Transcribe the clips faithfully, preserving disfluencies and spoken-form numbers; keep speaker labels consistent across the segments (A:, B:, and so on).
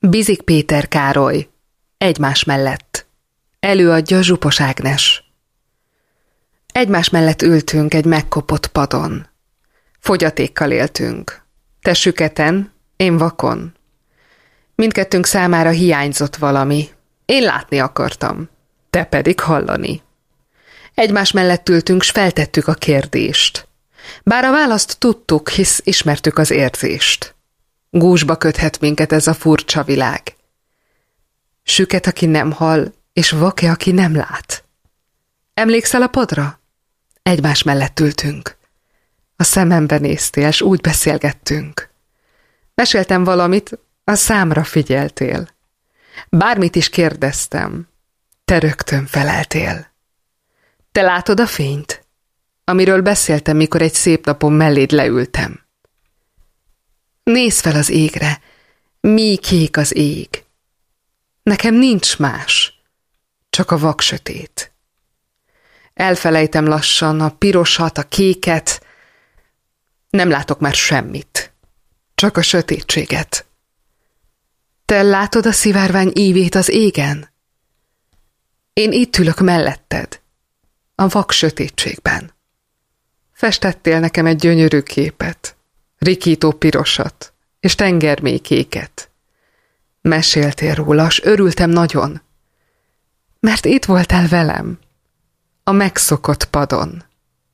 A: Bizik Péter Károly. Egymás mellett. Előadja Zsupos Ágnes. Egymás mellett ültünk egy megkopott padon. Fogyatékkal éltünk. Te süketen, én vakon. Mindkettőnk számára hiányzott valami. Én látni akartam, te pedig hallani. Egymás mellett ültünk, s feltettük a kérdést. Bár a választ tudtuk, hisz ismertük az érzést. Gúzsba köthet minket ez a furcsa világ. Süket, aki nem hall, és vak-e, aki nem lát. Emlékszel a padra? Egymás mellett ültünk. A szemembe néztél, s úgy beszélgettünk. Meséltem valamit, a számra figyeltél. Bármit is kérdeztem, te rögtön feleltél. Te látod a fényt, amiről beszéltem, mikor egy szép napon melléd leültem. Nézz fel az égre, mi kék az ég. Nekem nincs más, csak a vaksötét. Elfelejtem lassan a pirosat, a kéket, nem látok már semmit, csak a sötétséget. Te látod a szivárvány ívét az égen? Én itt ülök melletted, a vak sötétségben. Festettél nekem egy gyönyörű képet, rikító pirosat és tengermély kéket. Meséltél róla, s örültem nagyon, mert itt voltál velem, a megszokott padon.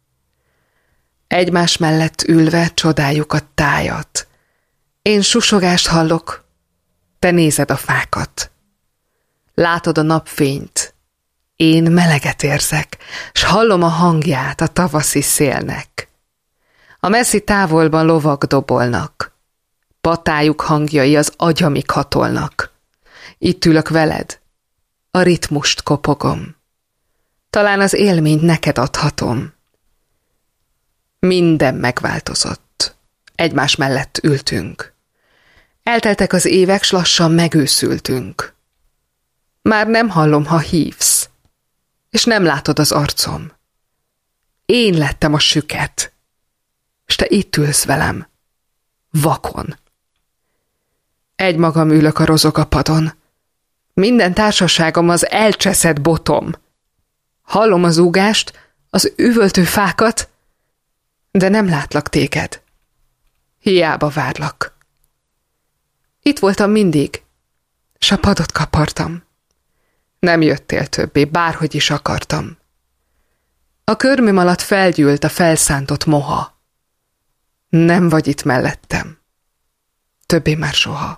A: Egymás mellett ülve csodáljuk a tájat. Én susogást hallok, te nézed a fákat. Látod a napfényt, én meleget érzek, s hallom a hangját a tavaszi szélnek. A messzi távolban lovak dobolnak, patájuk hangjai az agyamig hatolnak. Itt ülök veled, a ritmust kopogom. Talán az élményt neked adhatom. Minden megváltozott. Egymás mellett ültünk. Elteltek az évek, s lassan megőszültünk. Már nem hallom, ha hívsz, és nem látod az arcom. Én lettem a süket, s te itt ülsz velem, vakon. Egymagam ülök a rozogapadon. Minden társaságom az elcseszett botom. Hallom az úgást, az üvöltő fákat, de nem látlak téged. Hiába várlak. Itt voltam mindig, s a padot kapartam. Nem jöttél többé, bárhogy is akartam. A körmöm alatt felgyűlt a felszántott moha. Nem vagy itt mellettem. Többé már soha.